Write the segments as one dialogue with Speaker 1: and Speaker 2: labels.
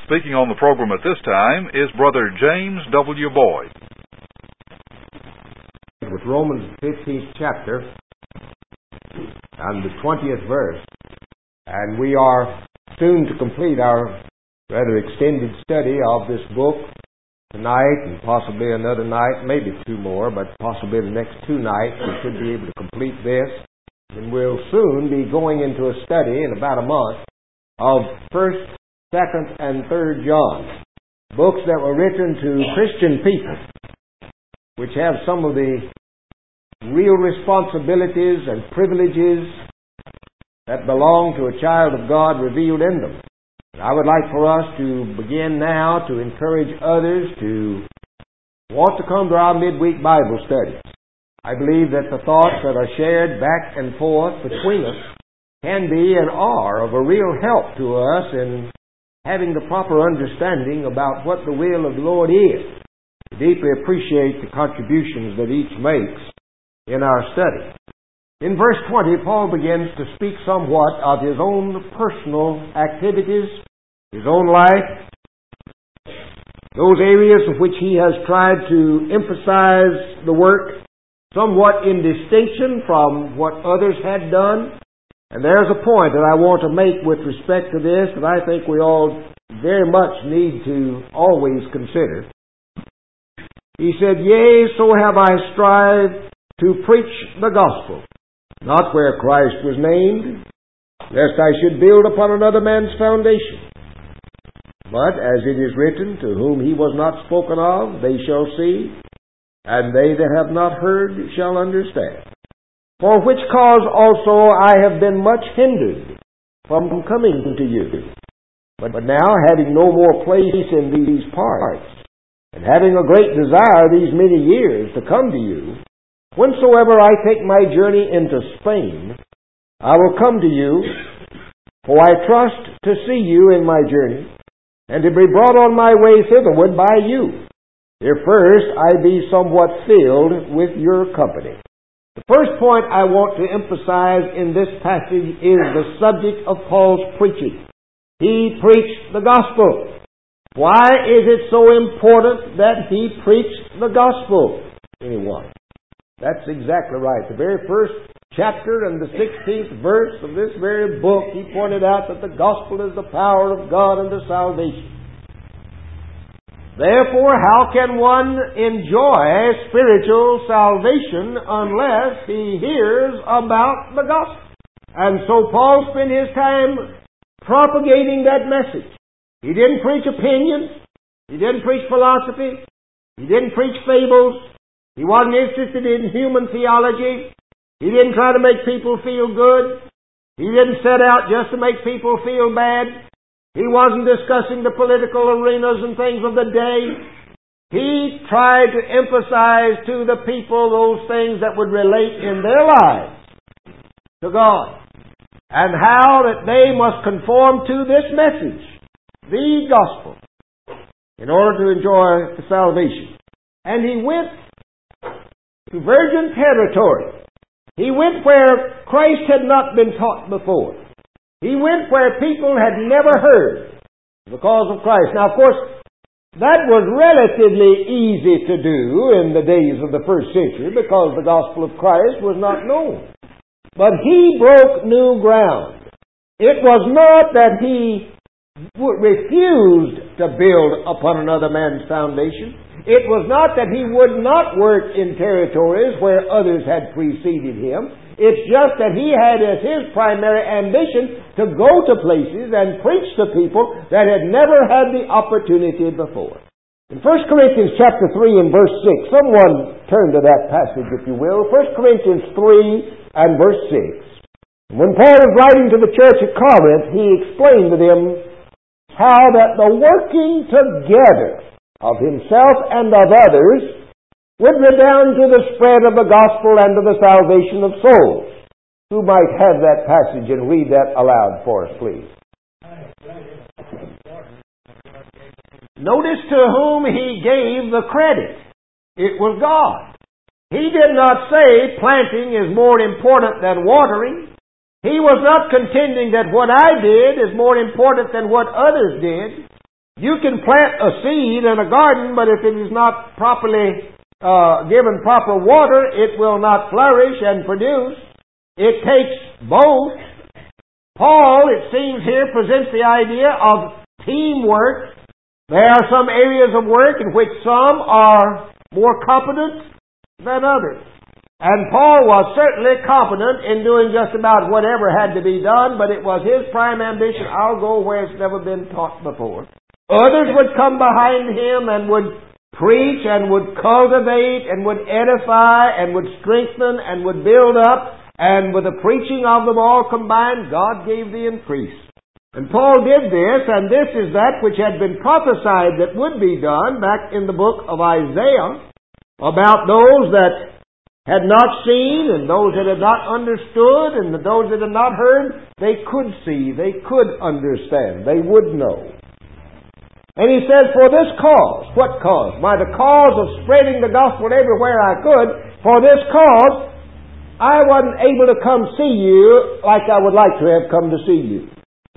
Speaker 1: Speaking on the program at this time is Brother James W. Boyd.
Speaker 2: With Romans 15th chapter and the 20th verse, and we are soon to complete our rather extended study of this book tonight and possibly another night, maybe two more, but possibly the next two nights we should be able to complete this. And we'll soon be going into a study in about a month of 1st, 2nd, and 3rd John, books that were written to Christian people, which have some of the real responsibilities and privileges that belong to a child of God revealed in them. And I would like for us to begin now to encourage others to want to come to our midweek Bible studies. I believe that the thoughts that are shared back and forth between us can be and are of a real help to us in having the proper understanding about what the will of the Lord is. I deeply appreciate the contributions that each makes in our study. In verse 20, Paul begins to speak somewhat of his own personal activities, his own life, those areas in which he has tried to emphasize the work somewhat in distinction from what others had done. And there's a point that I want to make with respect to this that I think we all very much need to always consider. He said, "Yea, so have I strived to preach the gospel, not where Christ was named, lest I should build upon another man's foundation. But as it is written, to whom he was not spoken of, they shall see, and they that have not heard shall understand. For which cause also I have been much hindered from coming to you. But now, having no more place in these parts, and having a great desire these many years to come to you, whensoever I take my journey into Spain, I will come to you, for I trust to see you in my journey, and to be brought on my way thitherward by you, if first I be somewhat filled with your company." The first point I want to emphasize in this passage is the subject of Paul's preaching. He preached the gospel. Why is it so important that he preached the gospel? Anyone? That's exactly right. The very first chapter and the 16th verse of this very book, he pointed out that the gospel is the power of God unto salvation. Therefore, how can one enjoy spiritual salvation unless he hears about the gospel? And so Paul spent his time propagating that message. He didn't preach opinions. He didn't preach philosophy. He didn't preach fables. He wasn't interested in human theology. He didn't try to make people feel good. He didn't set out just to make people feel bad. He wasn't discussing the political arenas and things of the day. He tried to emphasize to the people those things that would relate in their lives to God, and how that they must conform to this message, the gospel, in order to enjoy the salvation. And he went to virgin territory. He went where Christ had not been taught before. He went where people had never heard because of Christ. Now, of course, that was relatively easy to do in the days of the first century because the gospel of Christ was not known. But he broke new ground. It was not that he refused to build upon another man's foundation. It was not that he would not work in territories where others had preceded him. It's just that he had as his primary ambition to go to places and preach to people that had never had the opportunity before. In 1 Corinthians chapter 3 and verse 6, someone turn to that passage if you will. 1 Corinthians 3 and verse 6. When Paul was writing to the church at Corinth, he explained to them how that the working together of himself and of others would redound to the spread of the gospel and to the salvation of souls. Who might have that passage and read that aloud for us, please? Notice to whom he gave the credit. It was God. He did not say planting is more important than watering. He was not contending that what I did is more important than what others did. You can plant a seed in a garden, but if it is not properly given proper water, it will not flourish and produce. It takes both. Paul, it seems here, presents the idea of teamwork. There are some areas of work in which some are more competent than others. And Paul was certainly competent in doing just about whatever had to be done, but it was his prime ambition, I'll go where it's never been taught before. Others would come behind him and would preach and would cultivate and would edify and would strengthen and would build up, and with the preaching of them all combined, God gave the increase. And Paul did this, and this is that which had been prophesied that would be done back in the book of Isaiah about those that had not seen and those that had not understood and those that had not heard. They could see, they could understand, they would know. And he said, for this cause. What cause? By the cause of spreading the gospel everywhere I could. For this cause, I wasn't able to come see you like I would like to have come to see you.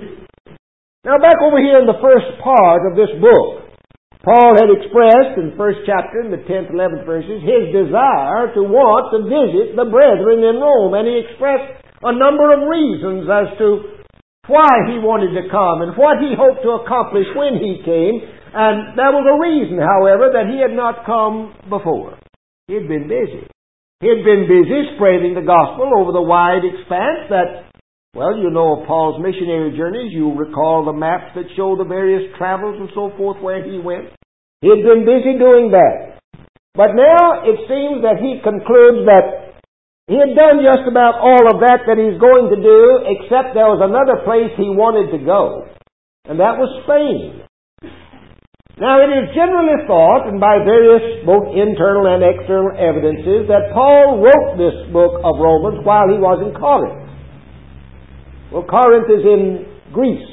Speaker 2: Now back over here in the first part of this book, Paul had expressed in the first chapter, in the 10th, 11th verses, his desire to want to visit the brethren in Rome. And he expressed a number of reasons as to why he wanted to come and what he hoped to accomplish when he came. And there was a reason, however, that he had not come before. He had been busy. He had been busy spreading the gospel over the wide expanse that, well, you know of Paul's missionary journeys. You recall the maps that show the various travels and so forth where he went. He had been busy doing that. But now it seems that he concludes that he had done just about all of that he's going to do, except there was another place he wanted to go, and that was Spain. Now it is generally thought, and by various both internal and external evidences, that Paul wrote this book of Romans while he was in Corinth. Well, Corinth is in Greece,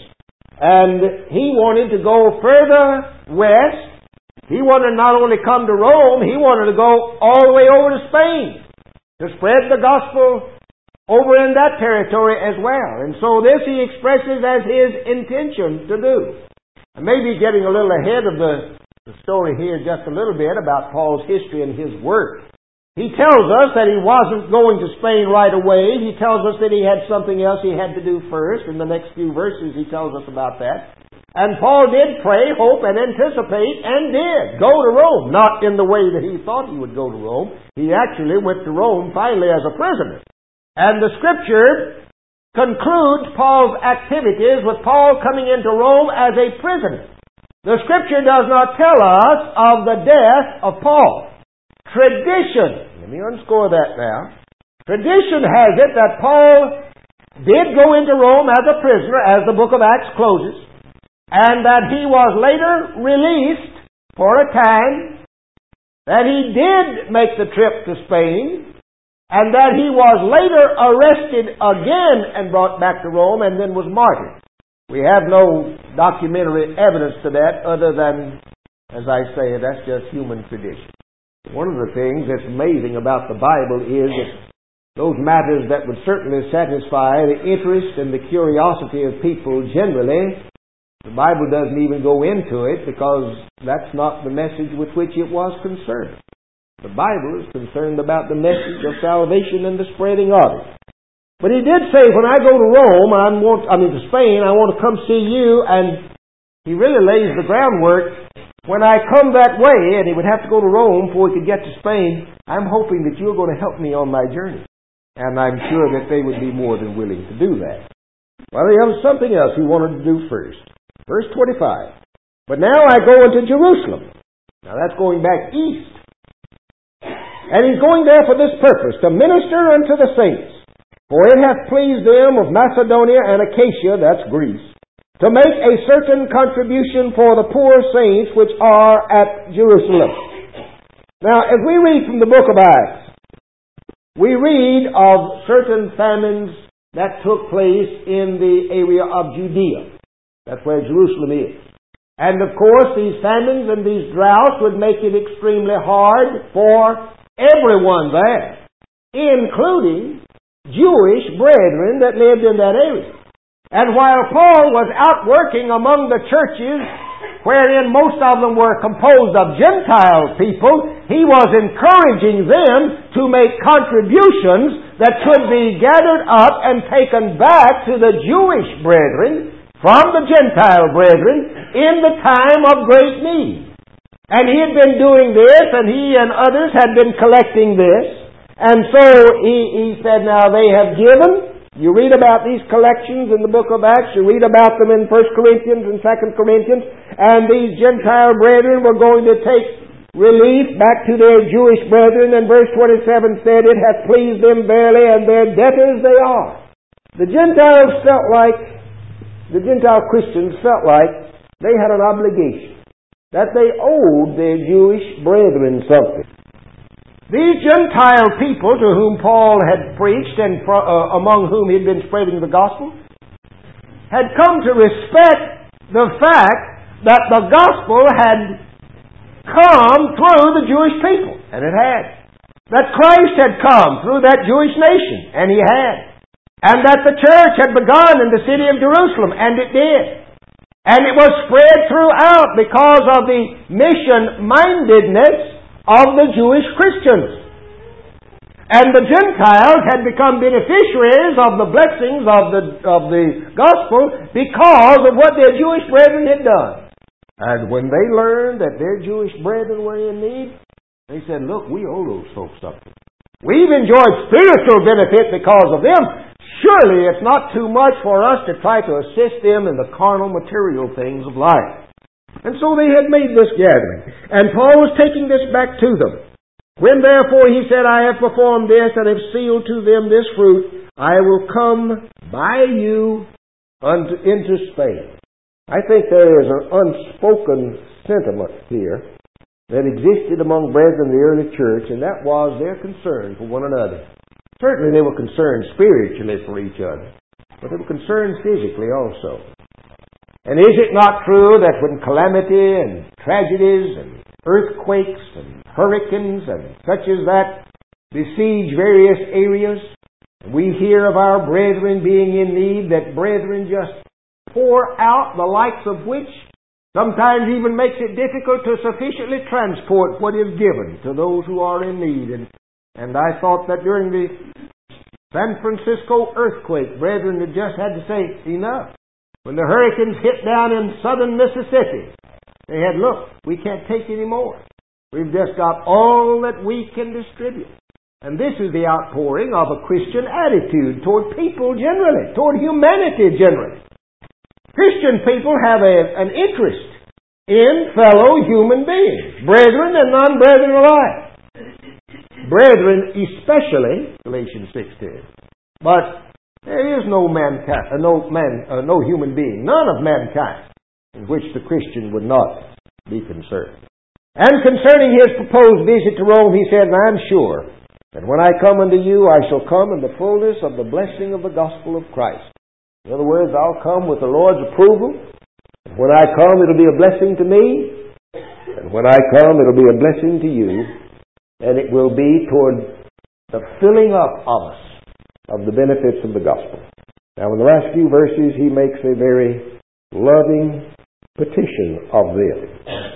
Speaker 2: and he wanted to go further west. He wanted to not only come to Rome, he wanted to go all the way over to Spain to spread the gospel over in that territory as well. And so this he expresses as his intention to do. I may be getting a little ahead of the story here just a little bit about Paul's history and his work. He tells us that he wasn't going to Spain right away. He tells us that he had something else he had to do first. In the next few verses he tells us about that. And Paul did pray, hope, and anticipate, and did go to Rome. Not in the way that he thought he would go to Rome. He actually went to Rome finally as a prisoner. And the Scripture concludes Paul's activities with Paul coming into Rome as a prisoner. The Scripture does not tell us of the death of Paul. Tradition, let me underscore that now. Tradition has it that Paul did go into Rome as a prisoner, as the book of Acts closes, and that he was later released for a time, that he did make the trip to Spain, and that he was later arrested again and brought back to Rome and then was martyred. We have no documentary evidence to that other than, as I say, that's just human tradition. One of the things that's amazing about the Bible is that those matters that would certainly satisfy the interest and the curiosity of people generally, the Bible doesn't even go into it because that's not the message with which it was concerned. The Bible is concerned about the message of salvation and the spreading of it. But he did say, when I go to Rome, to Spain, I want to come see you, and he really lays the groundwork. When I come that way, and he would have to go to Rome before he could get to Spain, I'm hoping that you're going to help me on my journey. And I'm sure that they would be more than willing to do that. Well, there was something else he wanted to do first. Verse 25. But now I go into Jerusalem. Now that's going back east. And he's going there for this purpose, to minister unto the saints. For it hath pleased them of Macedonia and Achaia, that's Greece, to make a certain contribution for the poor saints which are at Jerusalem. Now, as we read from the book of Acts, we read of certain famines that took place in the area of Judea. That's where Jerusalem is. And of course, these famines and these droughts would make it extremely hard for everyone there, including Jewish brethren that lived in that area. And while Paul was out working among the churches wherein most of them were composed of Gentile people, he was encouraging them to make contributions that could be gathered up and taken back to the Jewish brethren from the Gentile brethren in the time of great need. And he had been doing this, and he and others had been collecting this. And so he said, now they have given. You read about these collections in the book of Acts. You read about them in 1 Corinthians and 2 Corinthians. And these Gentile brethren were going to take relief back to their Jewish brethren. And verse 27 said, it hath pleased them verily, and their debtors they are. The Gentile Christians felt like they had an obligation, that they owed their Jewish brethren something. These Gentile people to whom Paul had preached and among whom he had been spreading the gospel had come to respect the fact that the gospel had come through the Jewish people, and it had. That Christ had come through that Jewish nation, and he had. And that the church had begun in the city of Jerusalem, and it did. And it was spread throughout because of the mission-mindedness of the Jewish Christians. And the Gentiles had become beneficiaries of the blessings of the gospel because of what their Jewish brethren had done. And when they learned that their Jewish brethren were in need, they said, look, we owe those folks something. We've enjoyed spiritual benefit because of them. Surely it's not too much for us to try to assist them in the carnal material things of life. And so they had made this gathering. And Paul was taking this back to them. When therefore he said, I have performed this and have sealed to them this fruit, I will come by you into Spain. I think there is an unspoken sentiment here that existed among brethren in the early church, and that was their concern for one another. Certainly they were concerned spiritually for each other, but they were concerned physically also. And is it not true that when calamity and tragedies and earthquakes and hurricanes and such as that besiege various areas, we hear of our brethren being in need, that brethren just pour out, the likes of which sometimes even makes it difficult to sufficiently transport what is given to those who are in need. And I thought that during the San Francisco earthquake, brethren had just had to say, enough. When the hurricanes hit down in southern Mississippi, they had, look, we can't take any more. We've just got all that we can distribute. And this is the outpouring of a Christian attitude toward people generally, toward humanity generally. Christian people have an interest in fellow human beings, brethren and non-brethren alike. Brethren especially, Galatians 6:10. But there is no human being, none of mankind, in which the Christian would not be concerned. And concerning his proposed visit to Rome, he said, I am sure that when I come unto you, I shall come in the fullness of the blessing of the gospel of Christ. In other words, I'll come with the Lord's approval. And when I come, it'll be a blessing to me. And when I come, it'll be a blessing to you. And it will be toward the filling up of us of the benefits of the gospel. Now, in the last few verses, he makes a very loving petition of them.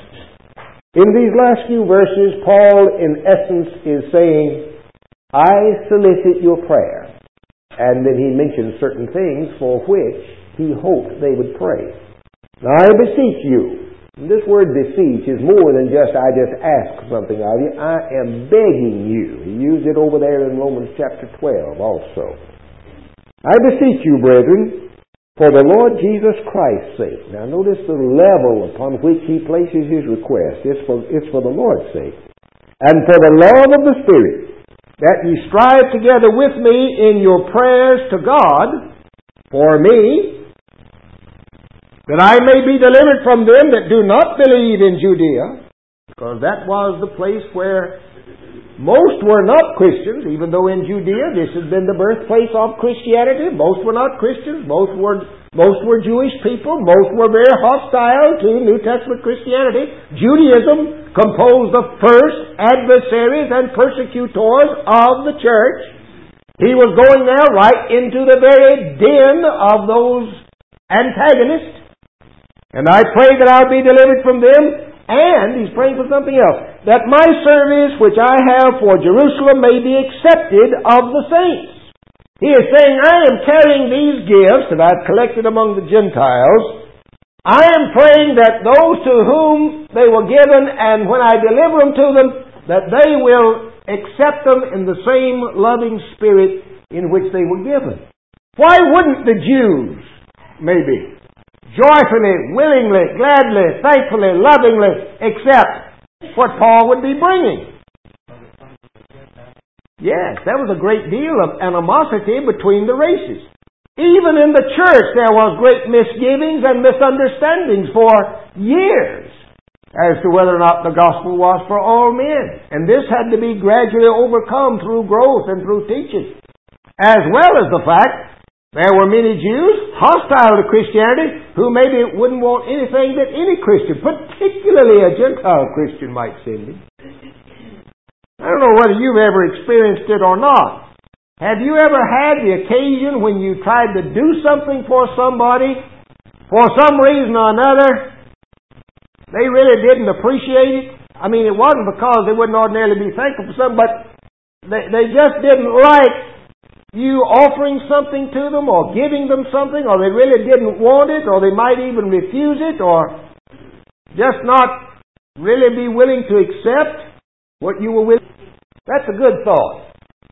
Speaker 2: In these last few verses, Paul, in essence, is saying, I solicit your prayer. And then he mentions certain things for which he hoped they would pray. Now, I beseech you. And this word beseech is more than just, I just ask something of you. I am begging you. He used it over there in Romans chapter 12 also. I beseech you, brethren, for the Lord Jesus Christ's sake. Now, notice the level upon which he places his request. It's for the Lord's sake. And for the love of the Spirit, that ye strive together with me in your prayers to God for me, that I may be delivered from them that do not believe in Judea, because that was the place where most were not Christians, even though in Judea this had been the birthplace of Christianity. Most were not Christians. Most were Jewish people. Most were very hostile to New Testament Christianity. Judaism composed the first adversaries and persecutors of the church. He was going there right into the very den of those antagonists. And I pray that I'll be delivered from them. And he's praying for something else. That my service which I have for Jerusalem may be accepted of the saints. He is saying, I am carrying these gifts that I've collected among the Gentiles. I am praying that those to whom they were given, and when I deliver them to them, that they will accept them in the same loving spirit in which they were given. Why wouldn't the Jews, maybe, joyfully, willingly, gladly, thankfully, lovingly accept what Paul would be bringing? Yes, there was a great deal of animosity between the races. Even in the church there was great misgivings and misunderstandings for years as to whether or not the gospel was for all men. And this had to be gradually overcome through growth and through teaching. As well as the fact there were many Jews hostile to Christianity who maybe wouldn't want anything that any Christian, particularly a Gentile Christian, might send him. I don't know whether you've ever experienced it or not. Have you ever had the occasion when you tried to do something for somebody, for some reason or another, they really didn't appreciate it? I mean, it wasn't because they wouldn't ordinarily be thankful for something, but they just didn't like you offering something to them or giving them something, or they really didn't want it, or they might even refuse it, or just not really be willing to accept what you were willing. That's a good thought.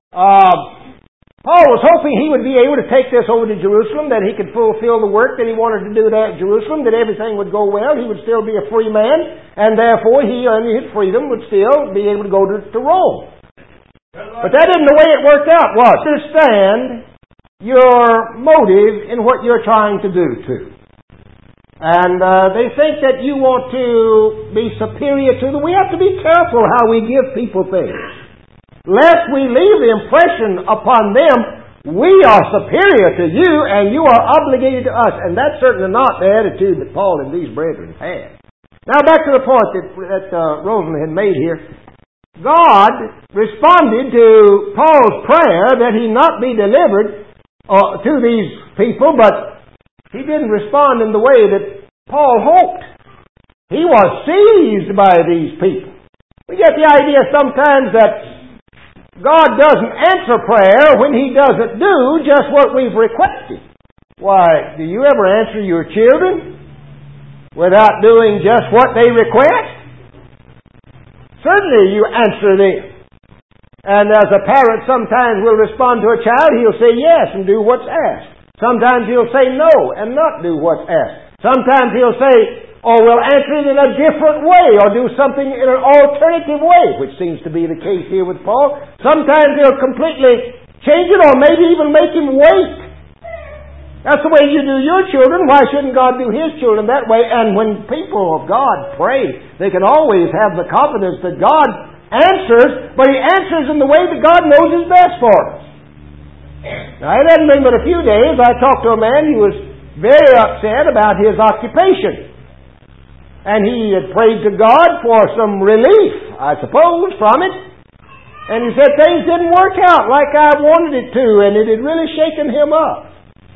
Speaker 2: Paul was hoping he would be able to take this over to Jerusalem, that he could fulfill the work that he wanted to do there at Jerusalem, that everything would go well, he would still be a free man, and therefore he, under his freedom, would still be able to go to Rome. But that isn't the way it worked out, was it? Understand your motive in what you're trying to do, too. And they think that you want to be superior to them. We have to be careful how we give people things, lest we leave the impression upon them, we are superior to you and you are obligated to us. And that's certainly not the attitude that Paul and these brethren had. Now back to the point that Rosemary had made here. God responded to Paul's prayer that he not be delivered to these people, but he didn't respond in the way that Paul hoped. He was seized by these people. We get the idea sometimes that God doesn't answer prayer when He doesn't do just what we've requested. Why, do you ever answer your children without doing just what they request? Certainly you answer them. And as a parent sometimes will respond to a child, he'll say yes and do what's asked. Sometimes he'll say no and not do what's asked. Sometimes he'll say, or will answer it in a different way, or do something in an alternative way, which seems to be the case here with Paul. Sometimes he'll completely change it, or maybe even make him wait. That's the way you do your children. Why shouldn't God do His children that way? And when people of God pray, they can always have the confidence that God answers, but He answers in the way that God knows is best for us. Now, it hadn't been but a few days, I talked to a man who was very upset about his occupation. And he had prayed to God for some relief, I suppose, from it. And he said things didn't work out like I wanted it to, and it had really shaken him up.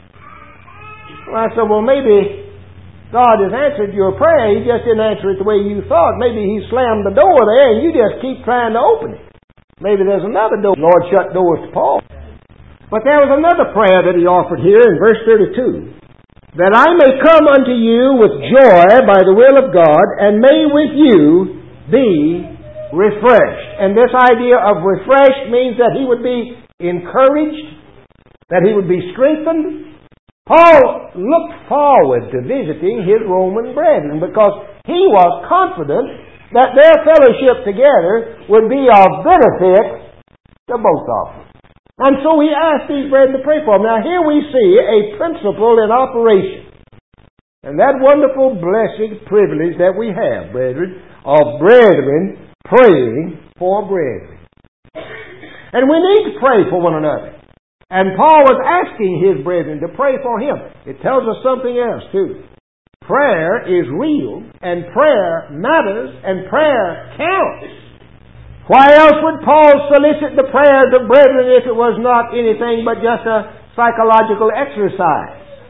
Speaker 2: Well, I said, well, maybe God has answered your prayer. He just didn't answer it the way you thought. Maybe He slammed the door there, and you just keep trying to open it. Maybe there's another door. The Lord shut doors to Paul. But there was another prayer that he offered here in verse 32. That I may come unto you with joy by the will of God, and may with you be refreshed. And this idea of refreshed means that he would be encouraged, that he would be strengthened. Paul looked forward to visiting his Roman brethren because he was confident that their fellowship together would be of benefit to both of them. And so he asked these brethren to pray for him. Now here we see a principle in operation. And that wonderful blessed privilege that we have, brethren, of brethren praying for brethren. And we need to pray for one another. And Paul was asking his brethren to pray for him. It tells us something else too. Prayer is real, and prayer matters, and prayer counts. Why else would Paul solicit the prayers of brethren if it was not anything but just a psychological exercise?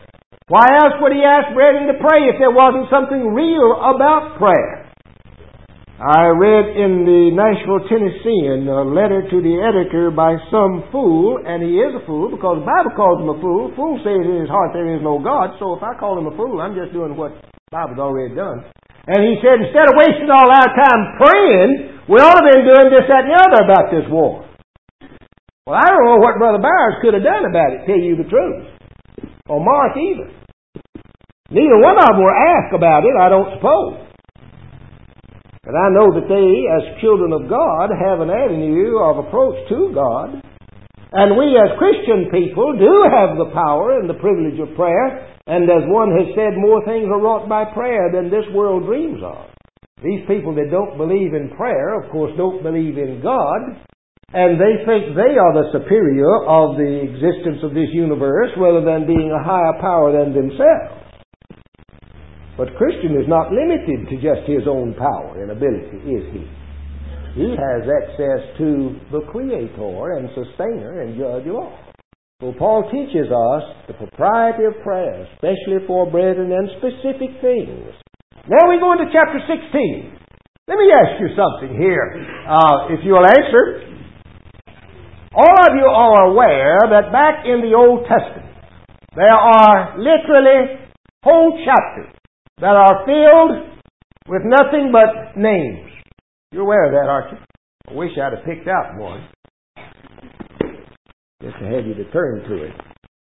Speaker 2: Why else would he ask Brethren to pray if there wasn't something real about prayer? I read in the Nashville Tennessean a letter to the editor by some fool, and he is a fool because the Bible calls him a fool. Fool says in his heart there is no God, so if I call him a fool, I'm just doing what the Bible's already done. And he said, instead of wasting all our time praying, we ought to have been doing this, that, and the other about this war. Well, I don't know what Brother Byers could have done about it, tell you the truth. Or Mark either. Neither one of them were asked about it, I don't suppose. But I know that they, as children of God, have an avenue of approach to God. And we as Christian people do have the power and the privilege of prayer. And as one has said, more things are wrought by prayer than this world dreams of. These people that don't believe in prayer, of course, don't believe in God. And they think they are the superior of the existence of this universe rather than being a higher power than themselves. But Christian is not limited to just his own power and ability, is he? He has access to the Creator and Sustainer and Judge of all. So Paul teaches us the propriety of prayer, especially for brethren and specific things. Now we go into chapter 16. Let me ask you something here, if you'll answer. All of you are aware that back in the Old Testament, there are literally whole chapters that are filled with nothing but names. You're aware of that, aren't you? I wish I'd have picked out one, just to have you to turn to it.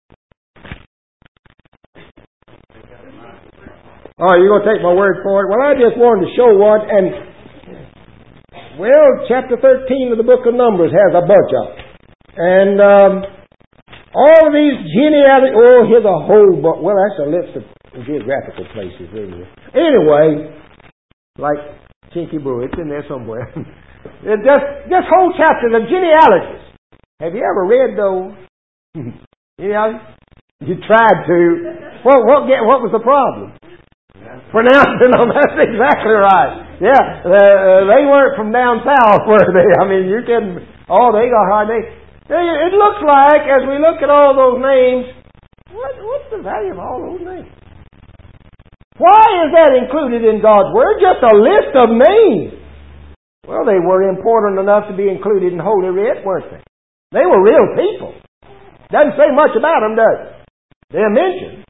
Speaker 2: Oh, you're going to take my word for it? Well, I just wanted to show one, and, well, chapter 13 of the book of Numbers has a bunch of them. And all of these genealogies, oh, here's a whole bunch. Well, that's a list of geographical places, isn't it? Anyway, like Chinky Brew, it's in there somewhere. just whole chapters of genealogies. Have you ever read those? You tried to. What was the problem? Pronouncing them. That's exactly right. Yeah, they weren't from down south, were they? I mean, you can. Oh, they got hard. It looks like, as we look at all those names, what's the value of all those names? Why is that included in God's Word? Just a list of names. Well, they were important enough to be included in Holy Writ, weren't they? They were real people. Doesn't say much about them, does it? They're mentioned.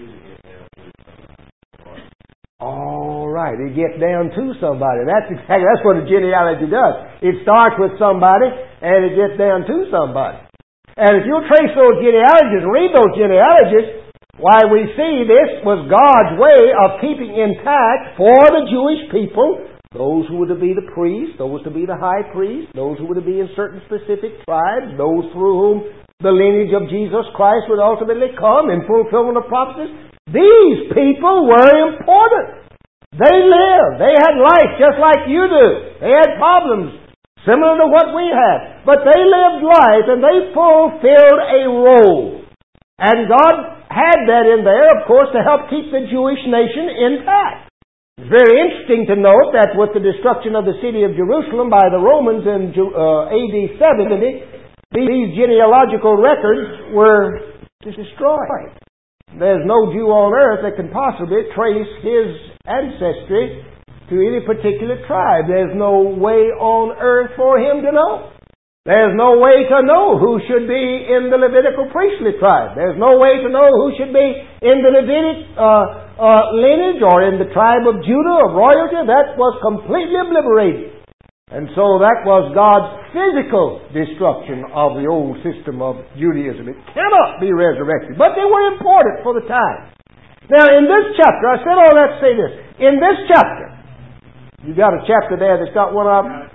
Speaker 2: All right, it gets down to somebody. That's what a genealogy does. It starts with somebody, and it gets down to somebody. And if you trace those genealogies and read those genealogies, why, we see this was God's way of keeping intact for the Jewish people, those who were to be the priests, those to be the high priest, those who were to be in certain specific tribes, those through whom the lineage of Jesus Christ would ultimately come in fulfillment of prophecies. These people were important. They lived. They had life just like you do. They had problems similar to what we had. But they lived life and they fulfilled a role. And God had that in there, of course, to help keep the Jewish nation intact. It's very interesting to note that with the destruction of the city of Jerusalem by the Romans in AD 70, these genealogical records were destroyed. There's no Jew on earth that can possibly trace his ancestry to any particular tribe. There's no way on earth for him to know. There's no way to know who should be in the Levitical priestly tribe. There's no way to know who should be in the Levitic lineage or in the tribe of Judah, of royalty. That was completely obliterated. And so that was God's physical destruction of the old system of Judaism. It cannot be resurrected. But they were important for the time. Now in this chapter, I said all that to say this. In this chapter, you got a chapter there that's got one of them?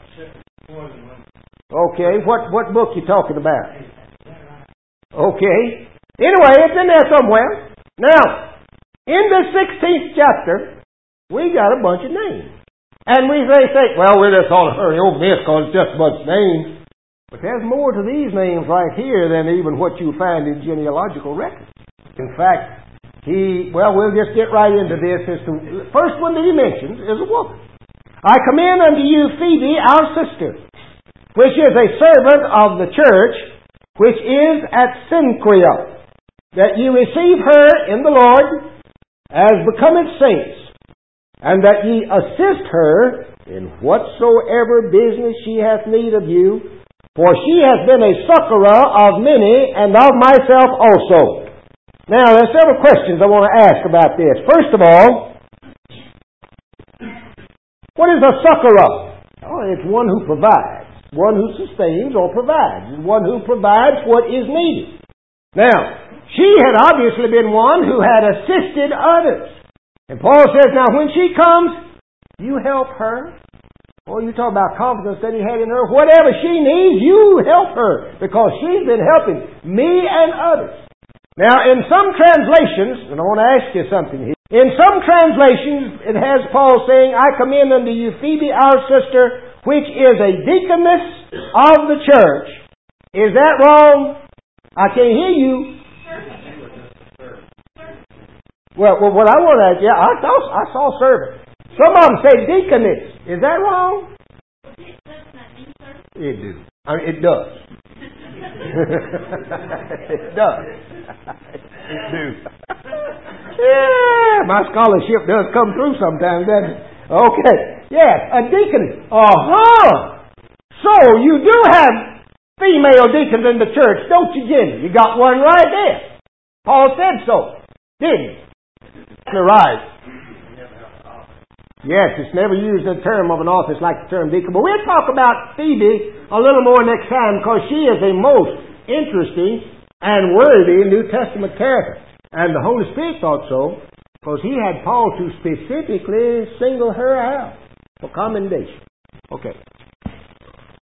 Speaker 2: Okay, what book you talking about? Okay. Anyway, it's in there somewhere. Now, in the 16th chapter, we got a bunch of names. And we say, well, we'll just ought to hurry over this because it's just a bunch of names. But there's more to these names right here than even what you find in genealogical records. In fact, we'll just get right into this. The first one that he mentions is a woman. I commend unto you Phoebe, our sister, which is a servant of the church, which is at Cenchrea, that ye receive her in the Lord as becometh saints, and that ye assist her in whatsoever business she hath need of you, for she hath been a succorer of many, and of myself also. Now, there are several questions I want to ask about this. First of all, what is a succorer? Oh, it's one who provides, one who sustains or provides, one who provides what is needed. Now, she had obviously been one who had assisted others. And Paul says, now when she comes, you help her. Or you talk about confidence that he had in her. Whatever she needs, you help her. Because she's been helping me and others. Now, in some translations, and I want to ask you something here. In some translations, it has Paul saying, I commend unto you Phoebe, our sister, which is a deaconess of the church. Is that wrong? I can't hear you. Well, what I want to ask, I saw servant. Some of them say deaconess. Is that wrong? It do. I mean, it does. It does. It do. Yeah, my scholarship does come through sometimes, doesn't it? Okay. Yes, a deaconess. So you do have female deacons in the church, don't you, Jimmy? You got one right there. Paul said so, didn't he? Right. Yes, it's never used in term of an office like the term deacon. But we'll talk about Phoebe a little more next time because she is a most interesting and worthy New Testament character. And the Holy Spirit thought so because he had Paul to specifically single her out for commendation. Okay.